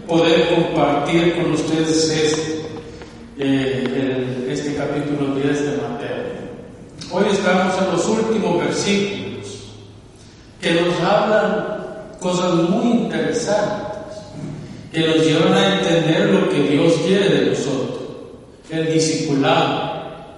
poder compartir con ustedes este capítulo 10 de Mateo. Hoy estamos en los últimos versículos que nos hablan cosas muy interesantes, que nos llevan a entender lo que Dios quiere de nosotros, el discipulado.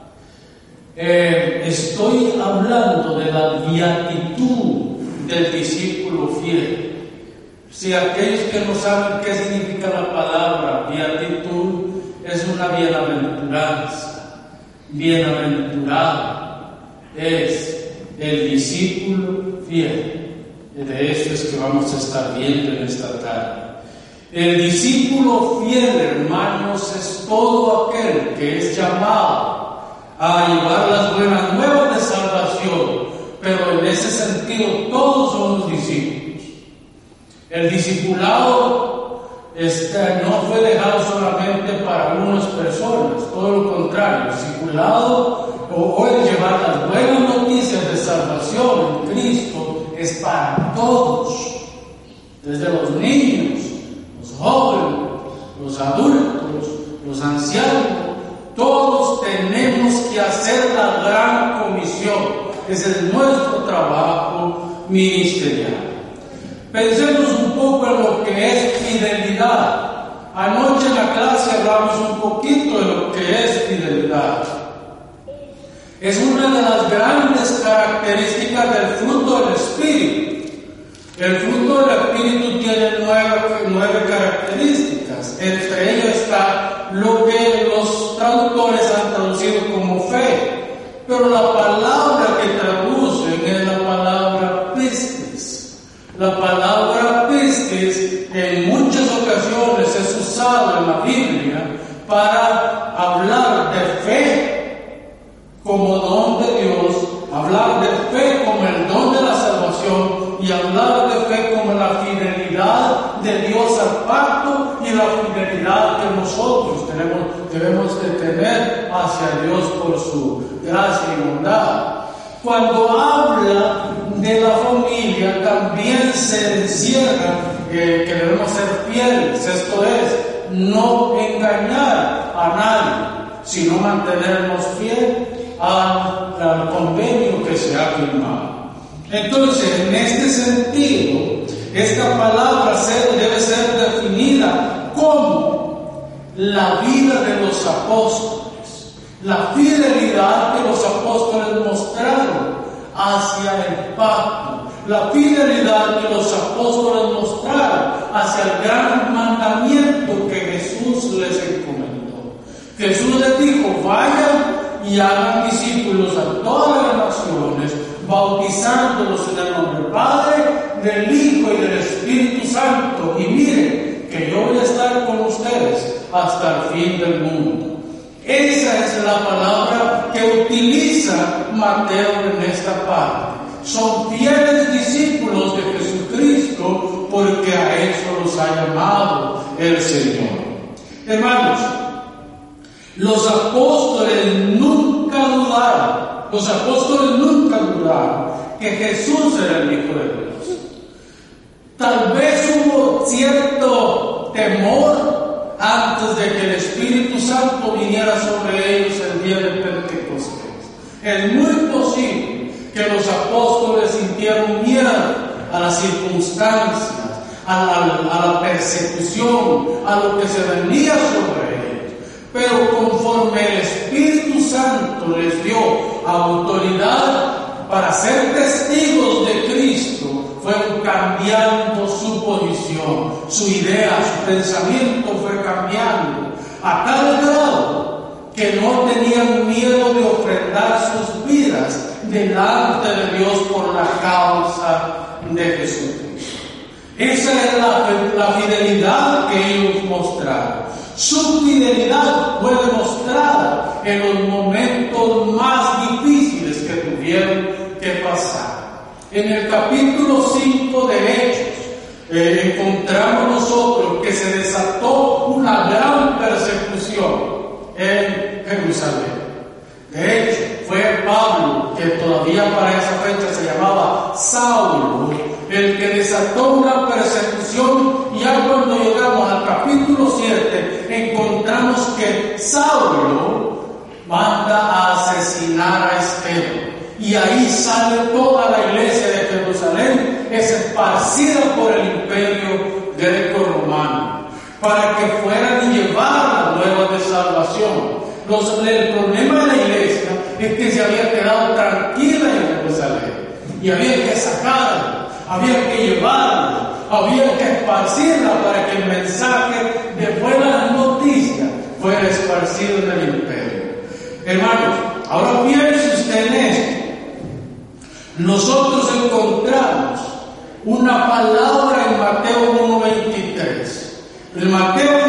Estoy hablando de la beatitud del discípulo fiel. Si aquellos que no saben qué significa la palabra beatitud, es una bienaventuranza. Bienaventurado es el discípulo fiel. De eso es que vamos a estar viendo en esta tarde. El discípulo fiel, hermanos, es todo aquel que es llamado a llevar las buenas nuevas de salvación, pero en ese sentido todos somos discípulos. El discipulado no fue dejado solamente para algunas personas, todo lo contrario. El discipulado o el llevar las buenas noticias de salvación en Cristo es para todos, desde los niños, los jóvenes, los adultos, los ancianos. Todos tenemos que hacer la gran comisión. Ese es nuestro trabajo ministerial. Pensemos un poco en lo que es fidelidad. Anoche en la clase hablamos un poquito de lo que es fidelidad. Es una de las grandes características del fruto del Espíritu. El fruto del Espíritu tiene nueve características. Entre ellas está lo que los traductores han traducido como fe. Pero la palabra que traducen es la palabra pistis. La palabra pistis en muchas ocasiones es usada en la Biblia para hablar de fe como don de Dios, hablar de fe como el don de la salvación y hablar de fe como la fidelidad de Dios al pacto y la fidelidad que nosotros debemos de tener hacia Dios por su gracia y bondad. Cuando habla de la familia también se encierra que debemos ser fieles, esto es, no engañar a nadie, sino mantenernos fieles al convenio que se ha firmado. Entonces, en este sentido, esta palabra debe ser definida como la vida de los apóstoles, la fidelidad que los apóstoles mostraron hacia el pacto, la fidelidad que los apóstoles mostraron hacia el gran mandamiento que Jesús les encomendó. Jesús les dijo: vayan y hagan discípulos a todas las naciones, bautizándolos en el nombre del Padre, del Hijo y del Espíritu Santo. Y miren que yo voy a estar con ustedes hasta el fin del mundo. Esa es la palabra que utiliza Mateo en esta parte. Son fieles discípulos de Jesucristo porque a eso los ha llamado el Señor. Hermanos, los apóstoles nunca dudaron que Jesús era el Hijo de Dios. Tal vez hubo cierto temor antes de que el Espíritu Santo viniera sobre ellos el día de Pentecostés. Es muy posible que los apóstoles sintieron miedo a las circunstancias, a la persecución, a lo que se venía sobre ellos. Pero conforme el Espíritu Santo les dio autoridad para ser testigos de Cristo, fueron cambiando su posición, su idea, su pensamiento fue cambiando a tal grado que no tenían miedo de ofrendar sus vidas delante de Dios por la causa de Jesucristo. Esa es la fidelidad que ellos mostraron. Su fidelidad fue demostrada en los momentos más difíciles que tuvieron que pasar. En el capítulo 5 de Hechos encontramos nosotros que se desató una gran persecución en Jerusalén. De hecho, fue Pablo, que todavía para esa fecha se llamaba Saulo, el que desató una persecución. Ya cuando llegamos al capítulo y ahí sale toda la iglesia de Jerusalén, es esparcida por el imperio greco-romano, para que fueran y llevaran nuevas de salvación. El problema de la iglesia es que se había quedado tranquila en Jerusalén, y había que sacarla, había que llevarla, había que esparcirla para que el mensaje de buenas noticias fuera esparcido en el imperio. Hermanos, ahora piense usted en esto. Nosotros encontramos una palabra en Mateo 1:23. En Mateo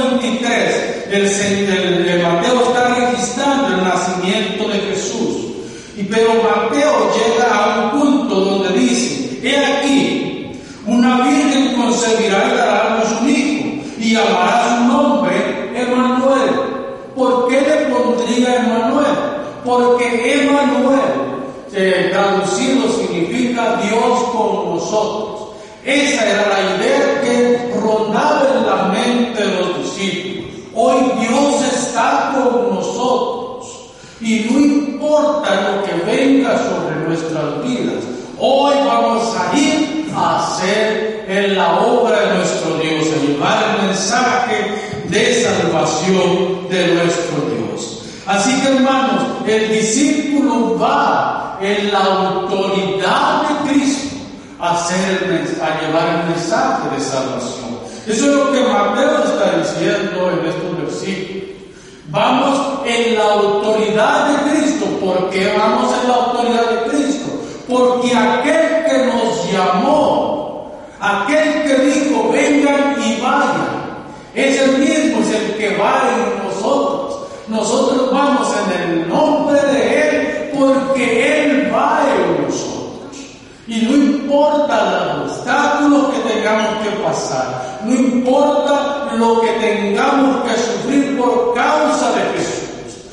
1:23, el Mateo está registrando el nacimiento de Jesús. Pero Mateo llega a un punto donde dice: he aquí, una virgen concebirá y dará a luz un hijo, y llamará su nombre Emmanuel. ¿Por qué le pondría Emmanuel? Porque Emmanuel, traducido, significa Dios con nosotros. Esa era la idea que rondaba en la mente de los discípulos. Hoy Dios está con nosotros, y no importa lo que venga sobre nuestras vidas, hoy vamos a ir a hacer en la obra de nuestro Dios, a llevar el mensaje de salvación de nuestro Dios. Así que, hermanos, el discípulo va en la autoridad de Cristo a llevar el mensaje de salvación. Eso es lo que Mateo está diciendo en estos versículos. Vamos en la autoridad de Cristo. ¿Por qué vamos en la autoridad de Cristo? Porque aquel que nos llamó, aquel que dijo vengan y vayan, es el mismo, es el que va en nosotros. Nosotros vamos en el nombre de Él, porque Él va en nosotros. Y no importa los obstáculos que tengamos que pasar, no importa lo que tengamos que sufrir por causa de Jesús,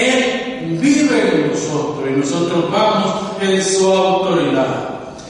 Él vive en nosotros y nosotros vamos en su autoridad.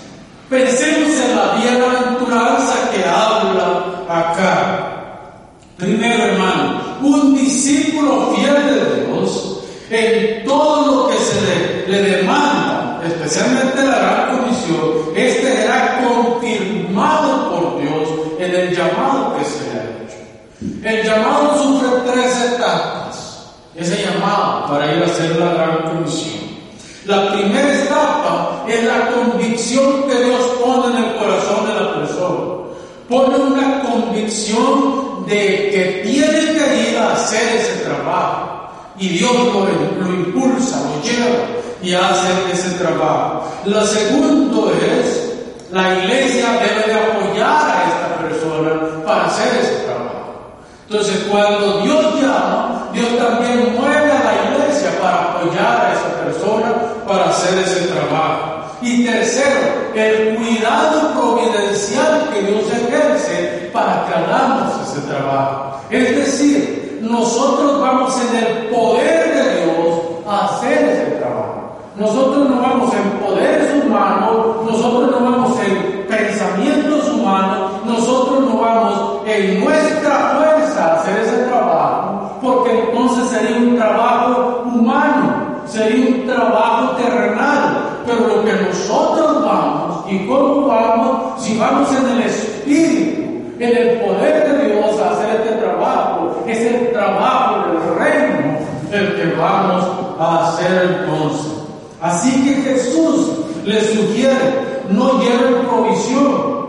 Pensemos en la bienaventuranza que habla acá. Primero, hermano, un discípulo fiel de Dios, en todo lo que se le demanda, especialmente la gran comisión, este será confirmado por Dios en el llamado que se le ha hecho. El llamado sufre 3 etapas, ese llamado para ir a hacer la gran comisión. La primera etapa es la convicción que Dios pone en el corazón de la persona. Pone una convicción de que tiene que ir a hacer ese trabajo. Y Dios lo impulsa, lo lleva y hace ese trabajo. Lo segundo es, la iglesia debe de apoyar a esta persona para hacer ese trabajo. Entonces, cuando Dios llama, Dios también mueve a la iglesia para apoyar a esa persona para hacer ese trabajo. Y tercero, el cuidado providencial que Dios ejerce para que hagamos ese trabajo. Es decir, nosotros vamos en el poder de Dios a hacer ese trabajo. Nosotros no vamos en poderes humanos, nosotros no vamos en pensamientos humanos, nosotros no vamos en nuestra fuerza a hacer ese trabajo, porque entonces sería un trabajo humano, sería un trabajo terrenal. Pero lo que nosotros vamos, y cómo vamos, si vamos en el Espíritu, en el poder de Dios a hacer este trabajo, es el trabajo del reino el que vamos a hacer entonces. Así que Jesús les sugiere, no lleven provisión,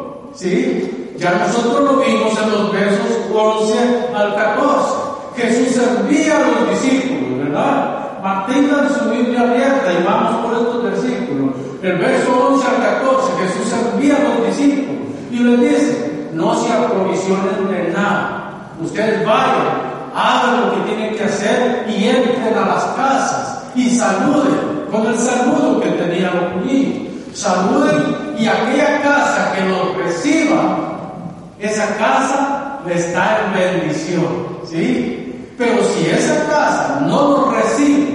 ¿sí? Ya nosotros lo vimos en los versos 11 al 14. Jesús envía a los discípulos, ¿verdad? Mantengan su Biblia abierta y vamos por estos versículos. El verso 11 al 14, Jesús envía a los discípulos y les dice: no se aprovisionen de nada. Ustedes vayan, hagan lo que tienen que hacer y entren a las casas y saluden con el saludo que tenían los judíos. Saluden, y aquella casa que los reciba, esa casa está en bendición, ¿sí? Pero si esa casa no los recibe,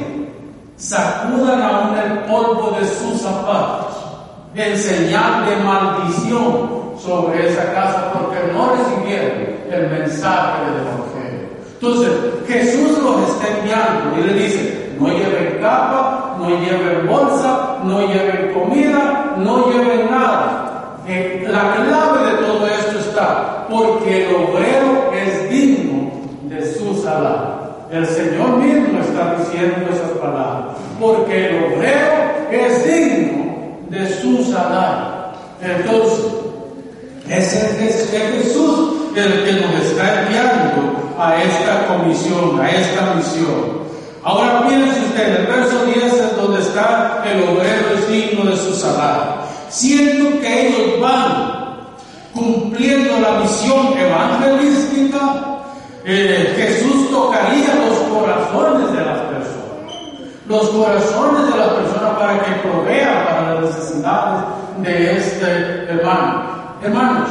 sacudan aún el polvo de sus zapatos en señal de maldición sobre esa casa, porque no recibieron el mensaje del Evangelio. Entonces Jesús los está enviando y le dice: no lleven lleven capa, no lleven bolsa, no lleven comida, no lleven nada. La clave de todo esto está, porque el obrero es digno de su salario. El Señor mismo está diciendo esas palabras, porque el obrero es digno de su salario. Entonces, es Jesús el que nos está enviando a esta comisión, a esta misión. Ahora piense usted, en el verso 10 es donde está el obrero es digno de su salario. Siendo que ellos van cumpliendo la misión evangelística, Jesús tocaría los corazones de las personas. Los corazones de las personas para que provean para las necesidades de este hermano. Hermanos,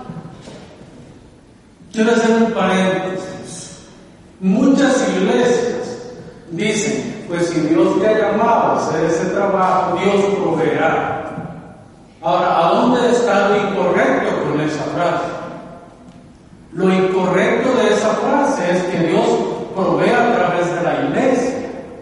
quiero hacer un paréntesis. Muchas iglesias dicen, pues si Dios te ha llamado a hacer ese trabajo, Dios proveerá. Ahora, ¿a dónde está lo incorrecto con esa frase? Lo incorrecto de esa frase es que Dios provee a través de la iglesia.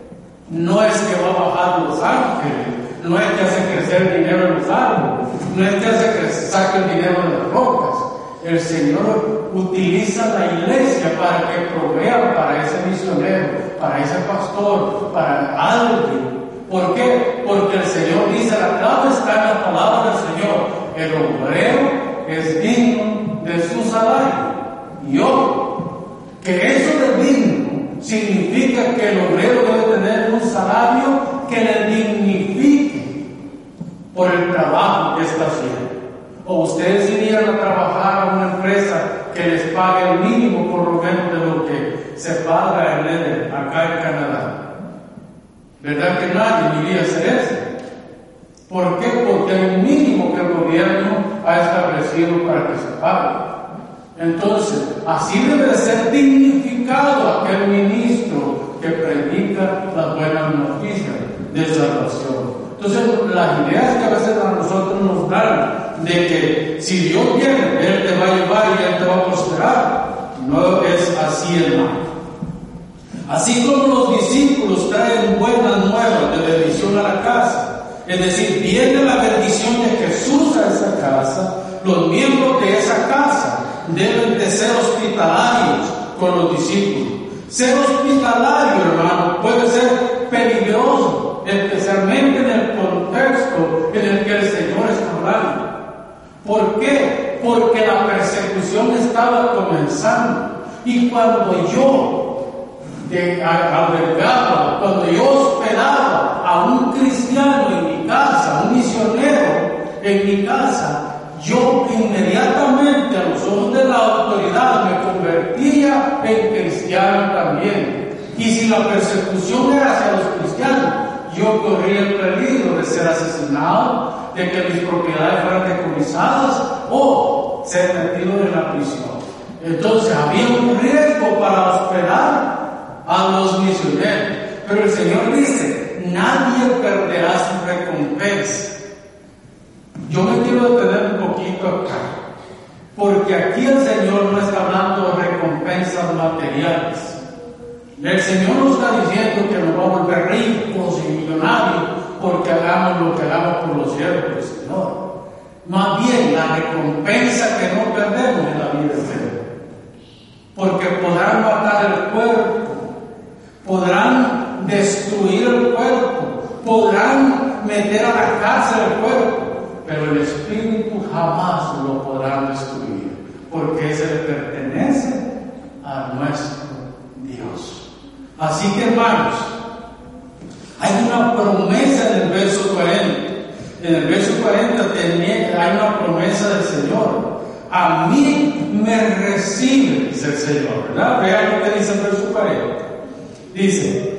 No es que va a bajar los ángeles, no es que hace crecer dinero en los árboles, no es que hace que se saque el dinero de las rocas. El Señor utiliza la iglesia para que provea para ese misionero, para ese pastor, para alguien. ¿Por qué? Porque el Señor dice, la clave está en la palabra del Señor. El obrero es digno de su salario. Y ojo, que eso de digno significa que el obrero debe tener un salario que le dignifique por el trabajo que está haciendo. O ustedes irían a trabajar a una empresa que les pague el mínimo por lo menos de lo que se paga en Eden, acá en Canadá. ¿Verdad que nadie iría a hacer eso? ¿Por qué? Porque hay un mínimo que el gobierno ha establecido para que se pague. Entonces, así debe ser dignificado aquel ministro que predica las buenas noticias de salvación. Entonces, las ideas que a veces a nosotros nos dan de que si Dios viene, Él te va a llevar y Él te va a prosperar, no es así, hermano. Así como los discípulos traen buenas nuevas de bendición a la casa, es decir, viene la bendición de Jesús a esa casa, los miembros de esa casa deben de ser hospitalarios con los discípulos. Ser hospitalario, hermano, puede ser peligroso, especialmente en el contexto en el que el Señor está hablando. ¿Por qué? Porque la persecución estaba comenzando. Y cuando yo albergaba, cuando yo hospedaba a un cristiano en mi casa, un misionero en mi casa, yo inmediatamente a los ojos de la autoridad me convertía en cristiano también. Y si la persecución era hacia los cristianos, yo corría el peligro de ser asesinado, de que mis propiedades fueran decomisadas o ser metido en la prisión. Entonces había un riesgo para hospedar a los misioneros. Pero el Señor dice, nadie perderá su recompensa. Yo me quiero detener un poquito acá, porque aquí el Señor no está hablando de recompensas materiales. El Señor nos está diciendo que nos va a volver ricos y millonarios porque hagamos lo que hagamos por los siervos del Señor. Más bien, la recompensa que no perdemos es la vida eterna. Porque podrán matar el cuerpo, podrán destruir el cuerpo, podrán meter a la cárcel el cuerpo, pero el espíritu jamás lo podrán destruir, porque ese le pertenece a nuestro Dios. Así que, hermanos, hay una promesa en el verso 40. En el verso 40 hay una promesa del Señor. A mí me recibe, dice el Señor, ¿verdad? Vean lo que dice el verso 40. Dice,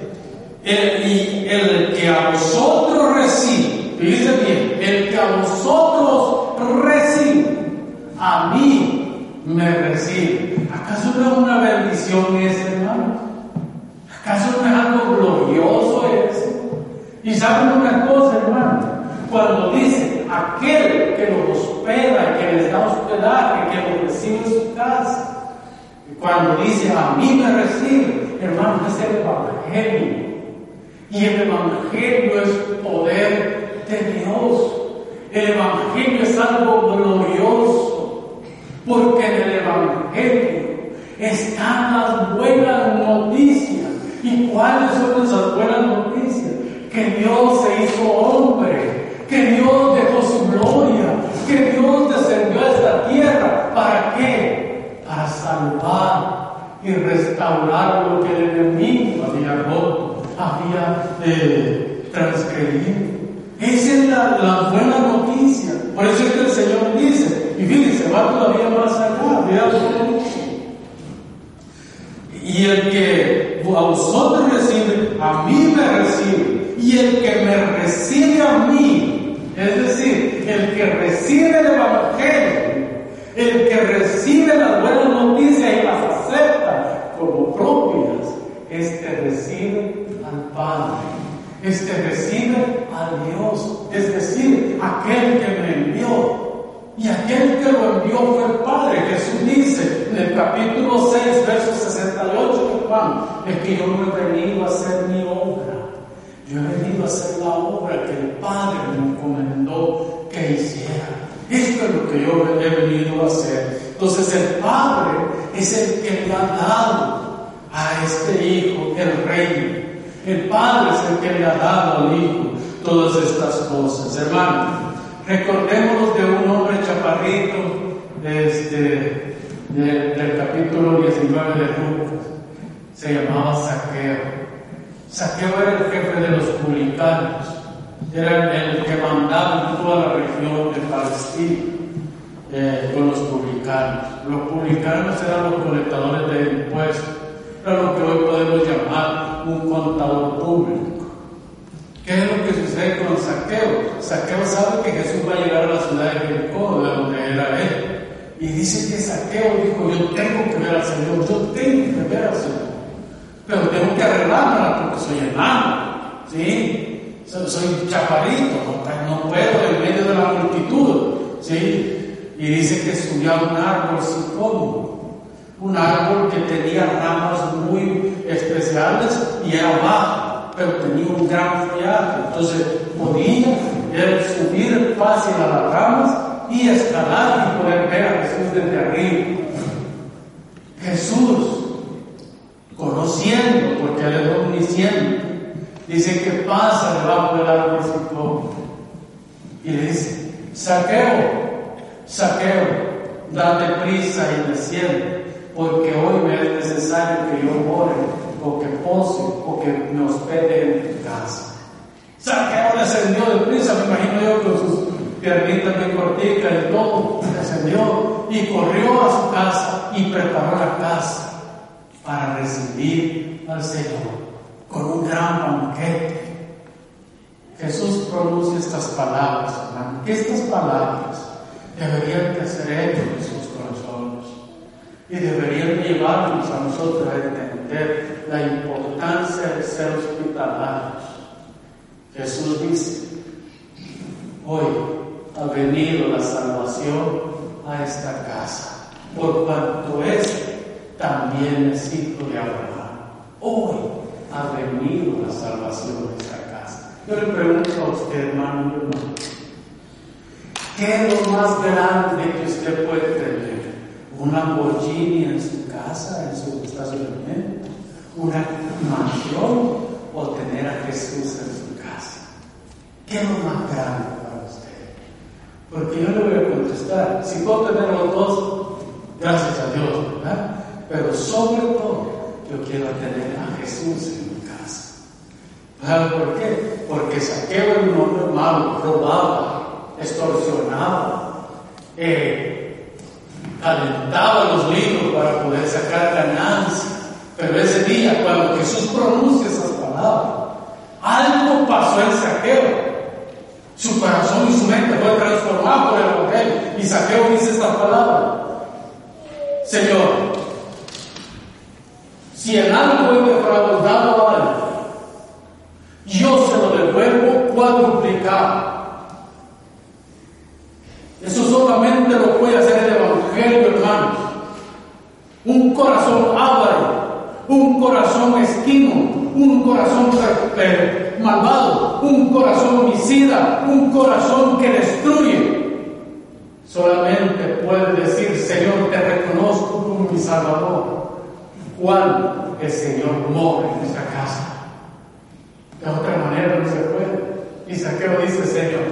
el que a vosotros recibe, fíjense bien, el que a vosotros recibe, a mí me recibe. ¿Acaso no es una bendición ese, hermano? ¿Acaso no es algo glorioso ese? Y saben una cosa, hermano, cuando dice aquel que los hospeda, que les da hospedaje, que los recibe en su casa, cuando dice a mí me recibe, hermano, es el evangelio. Y el Evangelio es poder de Dios. El Evangelio es algo glorioso, porque en el Evangelio están las buenas noticias. ¿Y cuáles son esas buenas noticias? Que Dios se hizo hombre, que Dios dejó su gloria, que Dios descendió a esta tierra. ¿Para qué? Para salvar y restaurar lo que el enemigo había roto, había transgredido. Esa es la buena noticia. Por eso es que el Señor dice, y fíjense, va todavía más allá, vean cómo dice. Y el que a vosotros recibe, a mí me recibe. Y el que me recibe a mí, es decir, el que recibe el Evangelio, el que recibe las buenas noticias y las acepta como propias, recibe al Padre, recibe a Dios, es decir, aquel que me envió. Y aquel que lo envió fue el Padre. Jesús dice en el capítulo 6, verso 68 de Juan, es que yo no he venido a hacer mi obra, yo he venido a hacer la obra que el Padre me encomendó que hiciera. Esto es lo que yo he venido a hacer. Entonces el Padre es el que le ha dado a este Hijo el reino. El Padre es el que le ha dado al Hijo todas estas cosas. Hermanos, recordémonos de un hombre chaparrito del capítulo 19 de Lucas. Se llamaba Zaqueo. Zaqueo era el jefe de los publicanos. Era el que mandaba en toda la región de Palestina con los publicanos. Los publicanos eran los colectadores de impuestos. Era lo que hoy podemos llamar un contador público. ¿Qué es lo que sucede con Zaqueo? Zaqueo sabe que Jesús va a llegar a la ciudad de Jericó, de donde era él. Y dice que Zaqueo dijo, yo tengo que ver al Señor, yo tengo que ver al Señor. Pero tengo que arreglármela porque soy enano, ¿sí? Soy chaparrito, no puedo en medio de la multitud, ¿sí? Y dice que subió a un árbol sicómoro, un árbol que tenía ramas muy especiales y era bajo, pero tenía un gran follaje. Entonces podía él subir fácil a las ramas y escalar y poder ver a Jesús desde arriba. Jesús, conociendo, porque él es omnisciente, dice que pasa debajo del árbol sicómoro y le dice, Zaqueo, Zaqueo, date prisa y desciende, porque hoy me es necesario que yo more, o que pose, o que me hospede en tu casa. Zaqueo descendió de prisa, me imagino yo, con sus piernitas bien corticas y todo, descendió y corrió a su casa y preparó la casa para recibir al Señor con un gran banquete. Jesús pronuncia estas palabras, hermano. Estas palabras deberían de ser hechas en sus corazones y deberían llevarnos a nosotros a entender la importancia de ser hospitalarios. Jesús dice, hoy ha venido la salvación a esta casa, por cuanto también es hijo de Abraham. Hoy ha venido la salvación a esta casa. Yo le pregunto a usted, hermano, ¿qué es lo más grande que usted puede tener? ¿Un Lamborghini en su casa, en su estacionamiento? ¿Una mansión? ¿O tener a Jesús en su casa? ¿Qué es lo más grande para usted? Porque yo le voy a contestar, si puedo tener los dos, gracias a Dios, ¿verdad? Pero sobre todo, yo quiero tener a Jesús en mi casa. ¿Sabes por qué? Porque Zaqueo era un hombre malo, robaba, extorsionaba, calentaba los libros para poder sacar ganancia. Pero ese día, cuando Jesús pronuncia esas palabras, algo pasó en Zaqueo. Su corazón y su mente fue transformado por el Evangelio. Y Zaqueo dice estas palabras: Señor, si en algo he defraudado a alguien, yo se lo devuelvo cuadruplicado. Eso solamente lo puede hacer el Evangelio, hermanos. Un corazón avaro, un corazón mezquino, un corazón malvado, un corazón homicida, un corazón que destruye, solamente puede decir: Señor, te reconozco como mi Salvador. ¿Cuándo el Señor mora en nuestra casa? De otra manera no se puede. Y Zaqueo dice: Señor,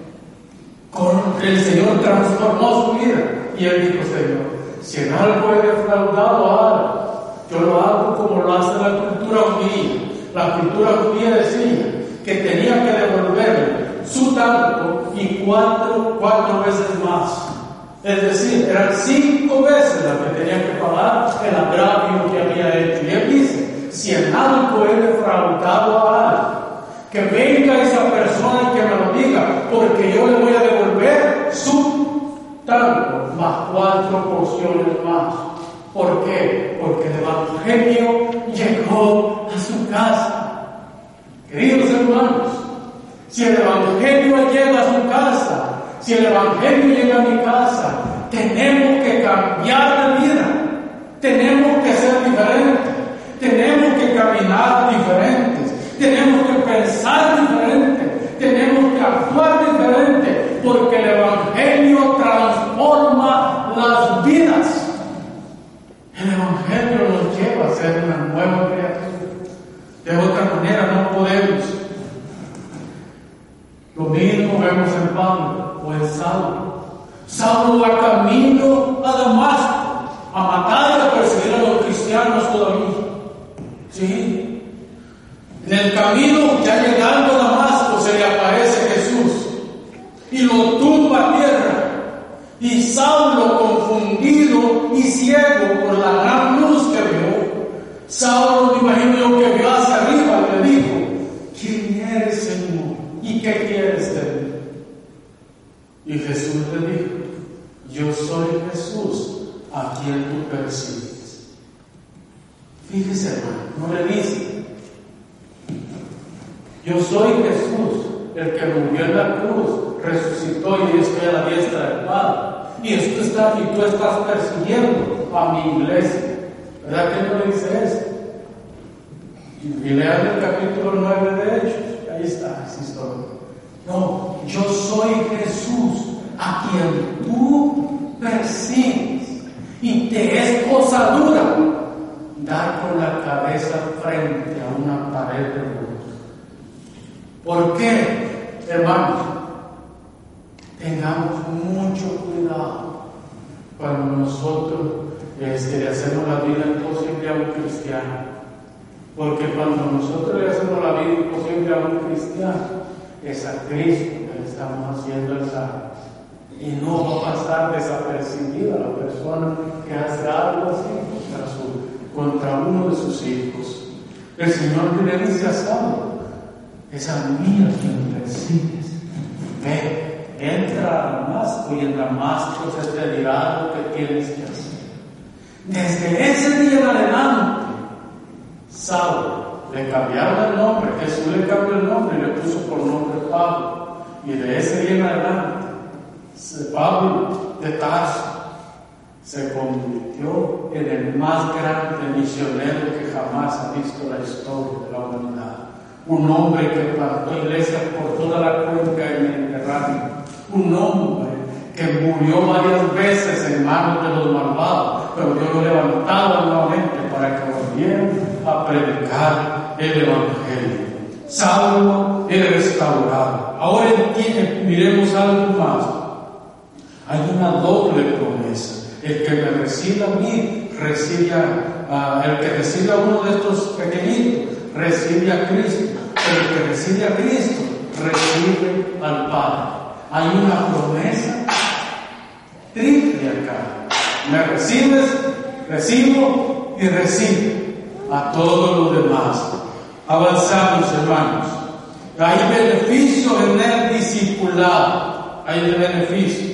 el Señor transformó su vida. Y él dijo: Señor, si en algo he defraudado a alguien, yo lo hago como lo hace la cultura judía. La cultura judía decía que tenía que devolverle su tanto y cuatro veces más. Es decir, eran 5 veces la que tenía que pagar el agravio que había hecho. Y él dice: si en algo he defraudado a alguien, que venga esa persona y que me lo diga, porque yo le voy a devolver su tanto más 4 porciones más. ¿Por qué? Porque el Evangelio llegó a su casa. Queridos hermanos, si el Evangelio llega a su casa, si el Evangelio llega a mi casa, tenemos que cambiar de vida, tenemos que ser diferentes, tenemos que caminar diferentes, tenemos que pensar diferente, tenemos que actuar diferente, porque el Evangelio transforma las vidas. El Evangelio nos lleva a ser una nueva criatura. De otra manera no podemos. Lo mismo vemos en Pablo o en Saulo. Saulo va camino a Damasco a matar y a perseguir a los cristianos todavía. Sí. En el camino, ya llegando a Damasco, se le aparece Jesús y lo tumba a tierra. Y Saulo, confundido y ciego por la gran luz que vio, Saulo, me imagino yo, que vio hacia arriba, le dijo: ¿quién eres, Señor? ¿Y qué quieres de mí? Y Jesús le dijo: yo soy Jesús, a quien tú persigues. Fíjese, hermano, no le dice: yo soy Jesús, el que murió en la cruz, resucitó y estoy a la diestra del Padre. Y tú estás persiguiendo a mi iglesia. ¿Verdad que no le dice eso? Y lean el capítulo 9 de Hechos. Ahí está esa historia. No, yo soy Jesús, a quien tú persigues. Y te es cosa dura dar con la cabeza frente a una pared de luz. ¿Por qué, hermanos? Tengamos mucho cuidado cuando nosotros le hacemos la vida imposible a un cristiano. Porque cuando nosotros le hacemos la vida imposible a un cristiano, es a Cristo que le estamos haciendo el salvo. Y no va a pasar desapercibida la persona que hace algo así contra uno de sus hijos. El Señor le dice a Saulo: es a mí a quien persigues. Ve. Entra a Damasco y en Damasco se te dirá lo que tienes que hacer. Desde ese día en adelante, Saulo le cambiaron el nombre. Jesús le cambió el nombre y le puso por nombre Pablo. Y de ese día en adelante, Pablo de Tarso se convirtió en el más grande misionero que jamás ha visto la historia de la humanidad. Un hombre que plantó iglesias por toda la cuenca del Mediterráneo. Un hombre que murió varias veces en manos de los malvados, pero Dios lo levantaba nuevamente para que volvieran a predicar el Evangelio. Saulo era restaurado. Ahora miremos algo más. Hay una doble promesa. El que me reciba a mí, el que recibe a uno de estos pequeñitos, recibe a Cristo. Pero el que recibe a Cristo, recibe al Padre. Hay una promesa triple acá. Me recibes, recibo y recibo a todos los demás. Avanzamos, hermanos. Hay beneficio en el discipulado. Hay beneficio.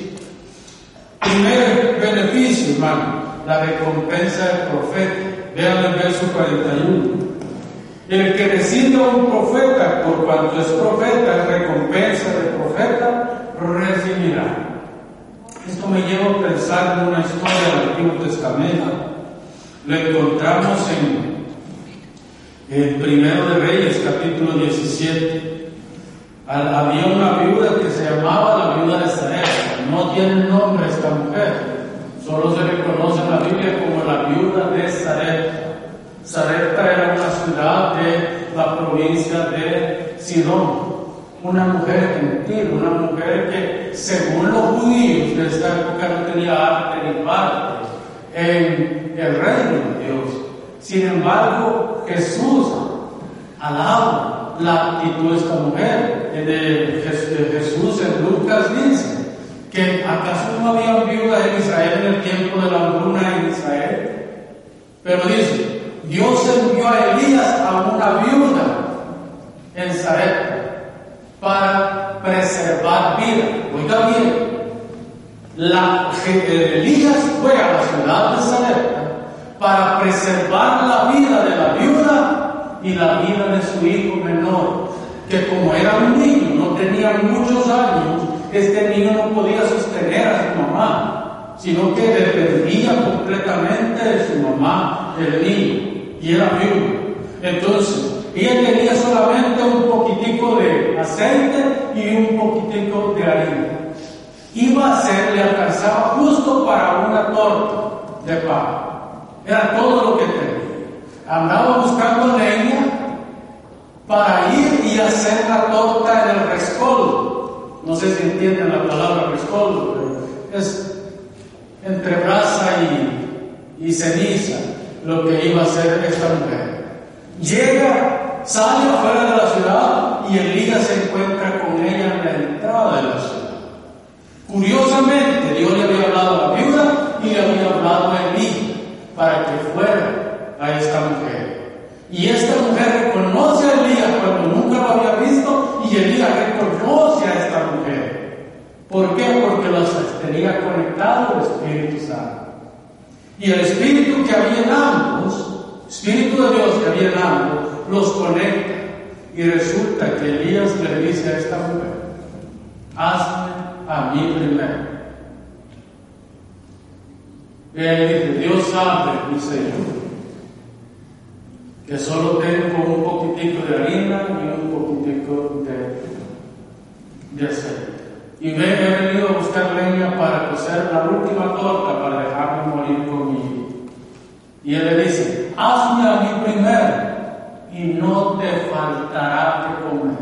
Primer beneficio, hermano, la recompensa del profeta. Vean el verso 41. El que recibe a un profeta, por cuanto es profeta, recompensa del profeta recibirá. Esto me lleva a pensar en una historia del Antiguo Testamento. Lo encontramos En Primero de Reyes, capítulo 17, había una viuda que se llamaba la viuda de Sarepta. No tiene nombre esta mujer, solo se le conoce en la Biblia como la viuda de Sarepta. Sarepta era una ciudad de la provincia de Sidón. Una mujer gentil, una mujer que, según los judíos de esta época, no tenía arte ni parte en el reino de Dios. Sin embargo, Jesús alaba la actitud de esta mujer. Jesús en Lucas dice que acaso no había viuda en Israel en el tiempo de la hambruna en Israel. Pero dice, Dios envió a Elías a una viuda en Sarepta para preservar vida. Oiga bien, Elías fue a la ciudad de Sarepta para preservar la vida de la viuda y la vida de su hijo menor, que como era un niño, no tenía muchos años, este niño no podía sostener a su mamá, sino que dependía completamente de su mamá, el niño, y era viuda. Entonces, ella tenía solamente un poquitico de aceite y un poquitico de harina. Le alcanzaba justo para una torta de pan. Era todo lo que tenía. Andaba buscando leña para ir y hacer la torta en el rescoldo. No sé si entienden la palabra rescoldo, pero es entre brasa y ceniza lo que iba a hacer esta mujer. Sale afuera de la ciudad y Elías se encuentra con ella en la entrada de la ciudad. Curiosamente, Dios le había hablado a la viuda y le había hablado a Elías para que fuera a esta mujer. Y esta mujer reconoce a Elías cuando nunca lo había visto, y Elías reconoce a esta mujer. ¿Por qué? Porque los tenía conectado el Espíritu Santo. Y el Espíritu que había en ambos, Espíritu de Dios que había en ambos, los conecta. Y resulta que Elías le dice a esta mujer: hazme a mí primero. Y él dice: Dios sabe, mi Señor, que solo tengo un poquitico de harina y un poquitico de aceite. Y he venido a buscar leña para cocer la última torta para dejarme morir conmigo. Y él le dice: hazme a mí primero y no te faltará que comer.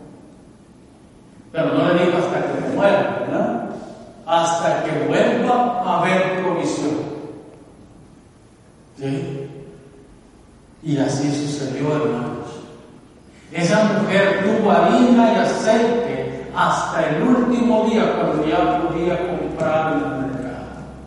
Pero no le digo hasta que me muera, ¿verdad? Hasta que vuelva a haber provisión. ¿Sí? Y así sucedió, hermanos. Esa mujer tuvo harina y aceite hasta el último día, cuando ya podía comprar en el mercado.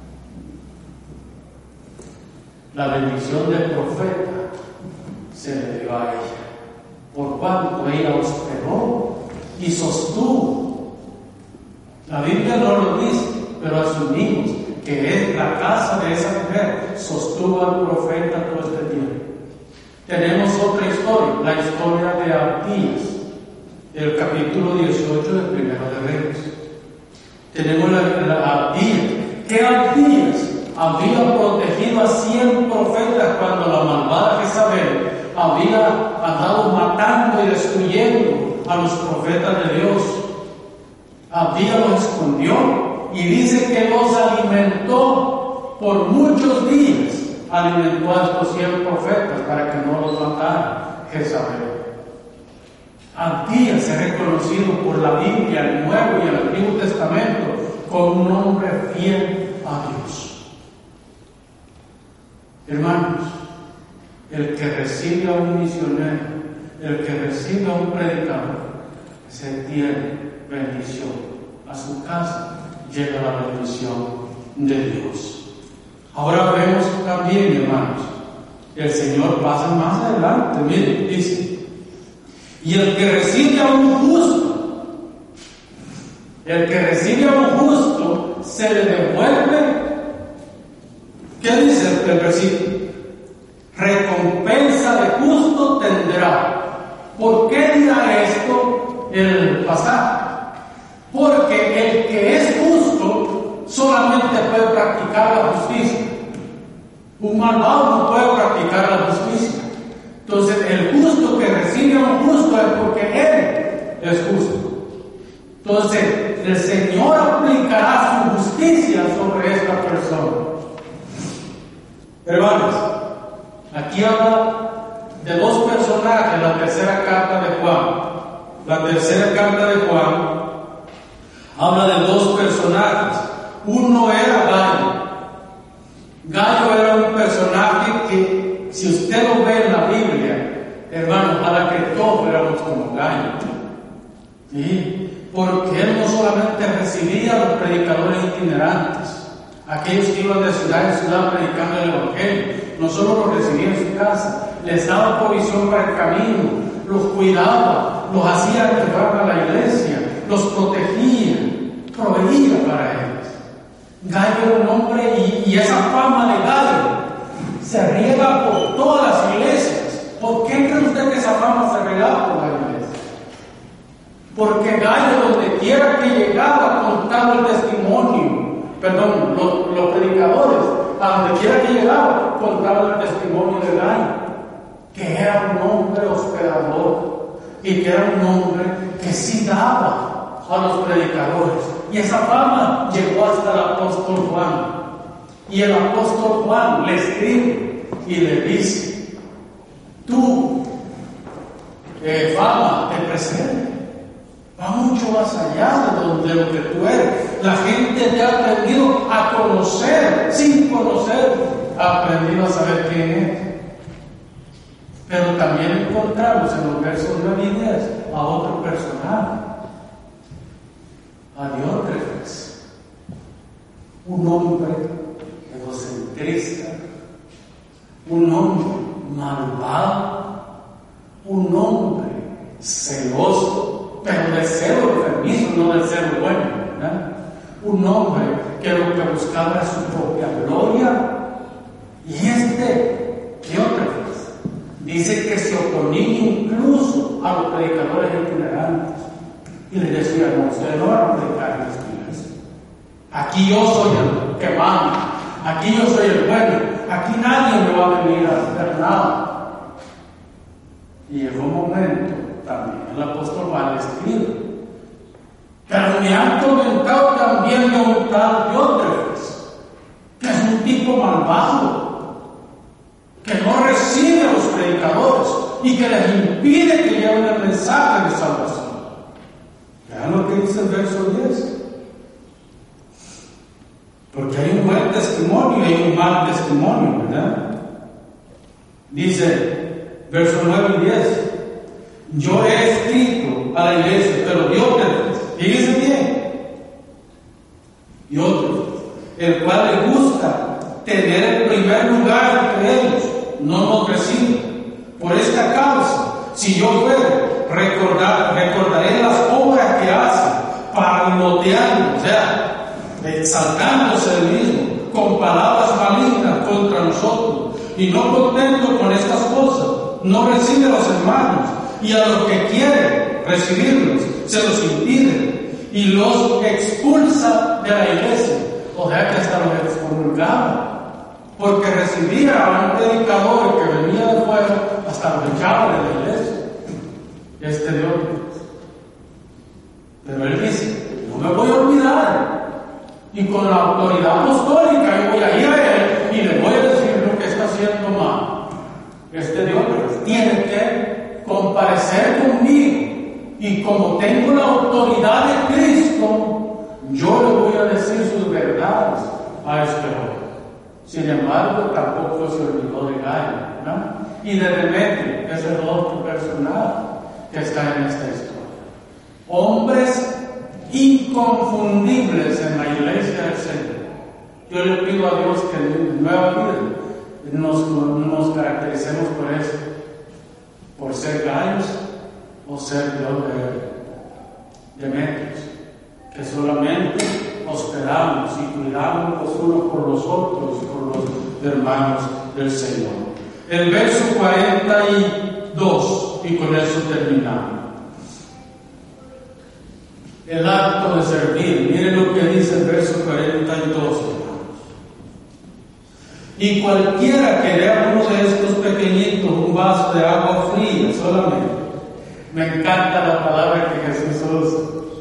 La bendición del profeta se le dio a ella, por cuanto ella hospedó y sostuvo. La Biblia no lo dice, pero asumimos que es la casa de esa mujer, sostuvo al profeta todo este tiempo. Tenemos otra historia, la historia de Abdías, el capítulo 18 del Primero de Reyes. Tenemos la Abdías, que Abdías había protegido a 100 profetas cuando la malvada Jezabel había andado matando y destruyendo a los profetas de Dios. Abdías los escondió y dice que los alimentó por muchos días. Alimentó a estos 100 profetas para que no los matara Jezabel. Abdías es reconocido por la Biblia, el Nuevo y el Antiguo Testamento, como un hombre fiel a Dios. Hermanos, el que recibe a un misionero, el que recibe a un predicador, se tiene bendición. A su casa llega la bendición de Dios. Ahora vemos también, hermanos, el Señor pasa más adelante. Miren, dice: y el que recibe a un justo, se le devuelve. ¿Qué dice el versículo? Recompensa de justo tendrá. ¿Por qué dirá esto el pasaje? Porque el que es justo solamente puede practicar la justicia. Un malvado no puede practicar la justicia. Entonces, el persigue a un justo es porque Él es justo. Entonces, el Señor aplicará su justicia sobre esta persona. Hermanos, aquí habla de dos personajes, la tercera carta de Juan. La tercera carta de Juan habla de dos personajes. Uno era Gallo. Gallo era un personaje que, si usted lo ve en la Biblia, hermano, ojalá que todos fuéramos como Gallo. ¿Sí? Porque él no solamente recibía a los predicadores itinerantes, aquellos que iban de ciudad en ciudad predicando el Evangelio, no solo los recibía en su casa, les daba provisión para el camino, los cuidaba, los hacía llevar a la iglesia, los protegía, proveía para ellos. Gallo era un hombre, y esa fama de Gallo se riega por todas las iglesias. ¿Por qué cree usted que esa fama se riega por la iglesia? Porque Gallo, donde quiera que llegaba, contaba el testimonio. Perdón, los predicadores, a donde quiera que llegaba, contaban el testimonio de Gallo, que era un hombre hospedador y que era un hombre que sí daba a los predicadores. Y esa fama llegó hasta el apóstol Juan. Y el apóstol Juan le escribe y le dice: tú, fama, te presento. Va mucho más allá de lo que tú eres. La gente te ha aprendido a conocer, sin conocer, ha aprendido a saber quién es. Pero también encontramos en los versos 9 y 10 a otro personaje, a Diótrefes, un hombre egocentrista, un hombre malvado, un hombre celoso, pero del celo enfermizo, no del celo bueno, ¿verdad? Un hombre que lo que buscaba era su propia gloria. Y Diótrefes dice que se oponía incluso a los predicadores itinerantes y les decía: no, ustedes no van a predicar en esta iglesia. Aquí yo soy el que manda, aquí yo soy el bueno, aquí nadie me va a venir a hacer nada. Y llegó un momento, también el apóstol Juan escribe: pero me han comentado también de un tal Diótrefes, que es un tipo malvado, que no recibe a los predicadores y que les impide que lleven el mensaje de salvación. Vean lo que dice el verso 10. Porque hay un buen testimonio y hay un mal testimonio, ¿verdad? Dice, verso 9 y 10. Yo he escrito a la iglesia, pero Diótrefes, fíjense bien, Diótrefes, el cual le gusta tener el primer lugar entre ellos, no nos recibe. Por esta causa, si yo fuere, recordaré las obras que hace para glotearlo, o sea, exaltándose de mismo, con palabras malignas contra nosotros. Y no contento con estas cosas, no recibe a los hermanos, y a los que quieren recibirlos, se los impide y los expulsa de la iglesia. O sea que hasta los excomulgaba, porque recibía a un predicador que venía de fuera, hasta los echaba de la iglesia. Diótrefes. Pero él dice: no me voy a olvidar, y con la autoridad apostólica yo voy a ir a él y le voy a decir lo que está haciendo mal. Diótrefes tiene que comparecer conmigo, y como tengo la autoridad de Cristo, yo le voy a decir sus verdades a este hombre. Sin embargo, tampoco se olvidó de Gallo, ¿no? Y de Demetrio, que es el otro personaje que está en esta historia. Hombres inconfundibles en la iglesia del Señor. Yo le pido a Dios que en nueva vida nos caractericemos por eso, por ser Gallos o ser Demetrios, que solamente hospedamos y cuidamos los unos por los otros, por los hermanos del Señor. El verso 42, y con eso terminamos. El acto de servir. Miren lo que dice el verso 42, hermanos. Y cualquiera que dé a uno de estos pequeñitos un vaso de agua fría solamente, Me encanta la palabra que Jesús usa.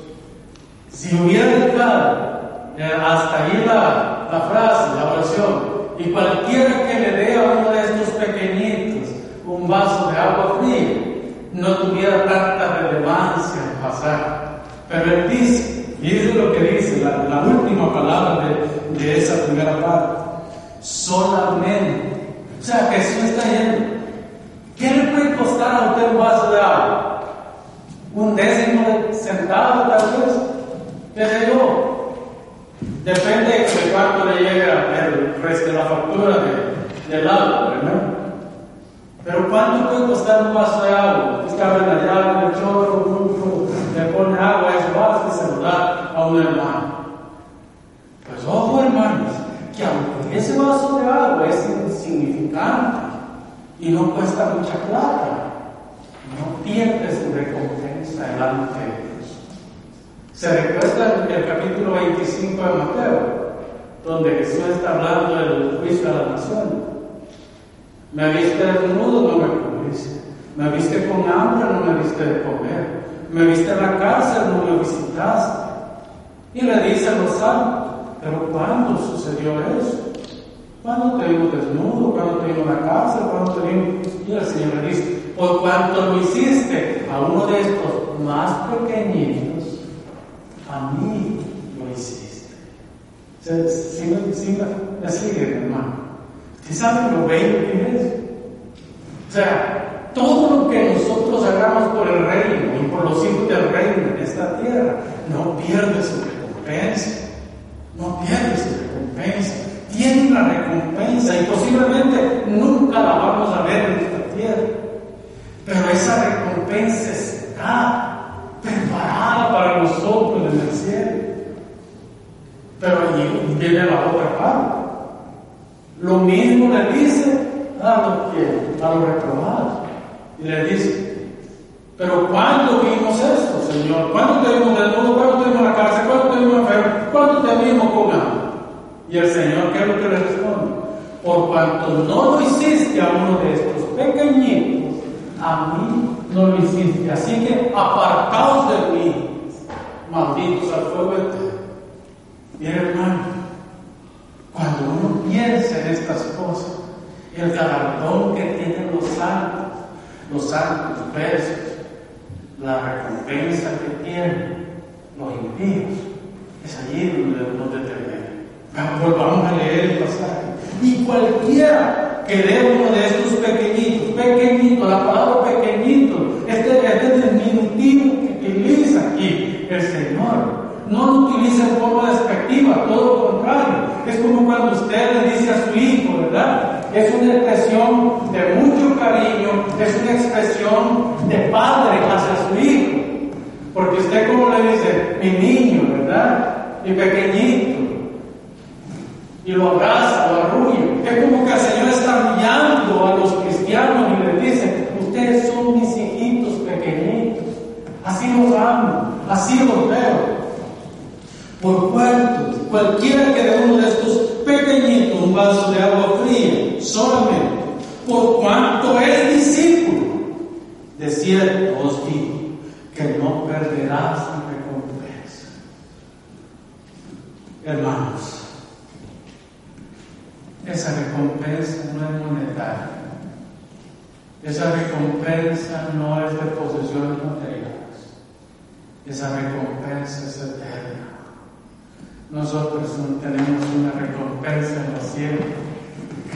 Si hubiera dejado hasta ahí la frase, la oración, y cualquiera que le dé a uno de estos pequeñitos un vaso de agua fría, no tuviera tanta relevancia en pasar. Pero él dice, y es lo que dice, la última palabra de esa primera parte, solamente. O sea, Jesús está diciendo, ¿qué le puede costar a usted un vaso de agua? ¿Un décimo de centavo tal vez? ¿Qué sé yo? Depende de cuánto le llega el resto de la factura del agua, ¿verdad? Pero ¿cuánto puede costar un vaso de agua? Usted abre la llave, el chorro, le pone agua a ese vaso y se lo da a un hermano. Pues ojo, hermanos, que aunque ese vaso de agua es insignificante y no cuesta mucha plata, no pierde su recompensa delante de Dios. Se recuerda en el capítulo 25 de Mateo, donde Jesús está hablando del juicio a la nación. Me viste desnudo, no me cubriste. Me viste con hambre, no me viste de comer. Me viste en la cárcel, no me visitaste. Y le dice a los santos, pero ¿cuándo sucedió eso? ¿Cuándo te vimos desnudo? ¿Cuándo te vimos en la cárcel? ¿Cuándo te vimos? Y el Señor le dice, por cuanto lo hiciste a uno de estos más pequeñitos, a mí lo hiciste. ¿Sí me siguen, hermano? ¿Usted sabe lo bello que es? O sea, todo lo que nosotros hagamos por el reino y por los hijos del reino en esta tierra, no pierde su recompensa. No pierde su recompensa. Tiene una recompensa y posiblemente nunca la vamos a ver en esta tierra. Pero esa recompensa está preparada para nosotros en el cielo. Pero allí viene la otra parte. Lo mismo le dice a los reprobados. Y le dice, pero ¿cuándo vimos esto, Señor? ¿Cuándo te vimos desnudo? ¿Cuándo te vimos en la cárcel? ¿Cuándo te vimos enfermo? ¿Cuándo te vimos con hambre? Y el Señor, ¿qué es lo que le responde? Por cuanto no lo hiciste a uno de estos pequeñitos, a mí no lo hiciste. Así que apartaos de mí, malditos al fuego eterno. Bien, hermano, cuando uno piensa en estas cosas, el galardón que tienen los santos versos, la recompensa que tienen los impíos, es allí donde termina. Volvamos a leer el pasaje. Y cualquiera que dé uno de estos pequeñitos, la palabra pequeñito, este es el diminutivo que utiliza aquí el Señor. No lo utiliza en forma despectiva, todo lo contrario. Es como cuando usted le dice a su hijo, ¿verdad? Es una expresión de mucho cariño, es una expresión de padre hacia su hijo. Porque usted, como le dice, mi niño, ¿verdad? Mi pequeñito. Y lo abraza, lo arrulla. Es como que el Señor está guiando a los cristianos y les dice, ustedes son mis hijitos pequeñitos. Así los amo, así los veo. Por cuanto, cualquiera que dé uno de estos pequeñitos un vaso de agua fría, solamente, por cuanto es discípulo, de cierto os digo, que no perderá su recompensa. Hermanos, esa recompensa no es monetaria. Esa recompensa no es de posesiones materiales. Esa recompensa es eterna. Nosotros tenemos una recompensa en los cielos que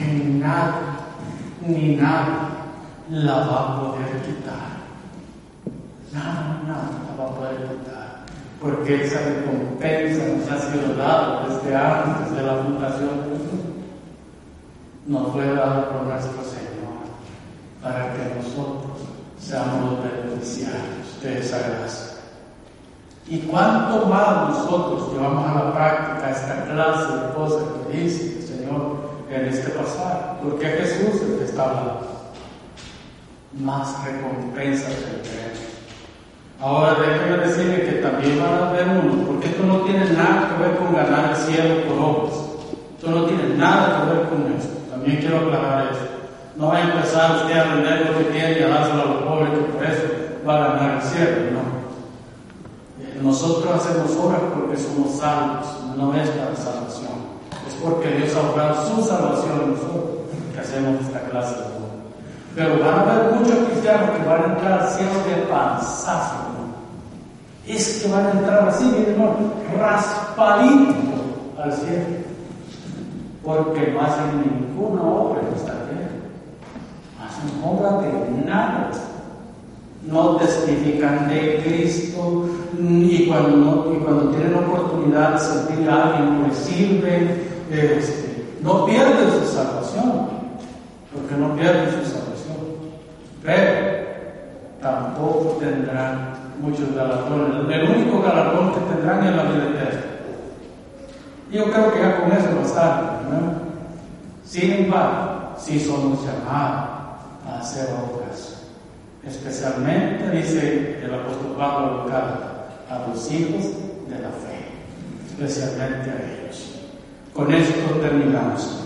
ni nada la va a poder quitar. Nada la va a poder quitar. Porque esa recompensa nos ha sido dada desde antes de la fundación del mundo. Nos fue dada por nuestro Señor para que nosotros seamos los beneficiarios de esa gracia. Y cuánto más nosotros llevamos a la práctica esta clase de cosas que dice el Señor en este pasaje, porque Jesús es el que está hablando. Más recompensas tendremos. Ahora déjenme decirle que también van a ver unos, porque esto no tiene nada que ver con ganar el cielo por obras. Esto no tiene nada que ver con esto. También quiero aclarar esto. No va a empezar usted a vender lo que tiene y a dárselo a los pobres, que por eso va a ganar el cielo, no. Nosotros hacemos obras porque somos salvos, no es para salvación. Es porque Dios ha obrado su salvación en nosotros que hacemos esta clase de obra. Pero van a haber muchos cristianos que van a entrar al cielo de panzazo, ¿no? Es que van a entrar así, miren, ¿no? Raspadito al cielo. Porque no hacen ninguna obra en esta tierra. Hacen obra de nada. No testifican de Cristo, y cuando tienen oportunidad de servir a alguien, pues sirven, no pierden su salvación, porque no pierden su salvación, pero tampoco tendrán muchos galardones. El único galardón que tendrán es la vida eterna. Yo creo que ya con eso es bastante, ¿no? Sin embargo, sí somos llamados a hacer obras. Especialmente, dice el apóstol Pablo a los hijos de la fe, especialmente a ellos. Con esto terminamos.